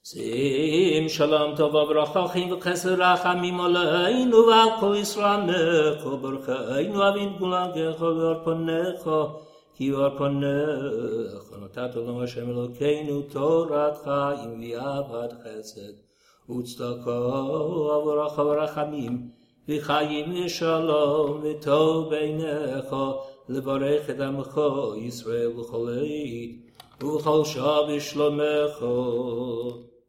שים שלום טוב וברכה וחסד רחמים עלינו ועל כל ישראל עמך וברכנו אבינו גולנך ואור פניך כי אור פניך נתת לנו השם אלוקינו תורת חיים ואהבת חסד וצדקה וברכה ורחמים וחיים ושלום וטוב בעיניך לברך את עמך ישראל בכל עת ובכל שעה בשלומך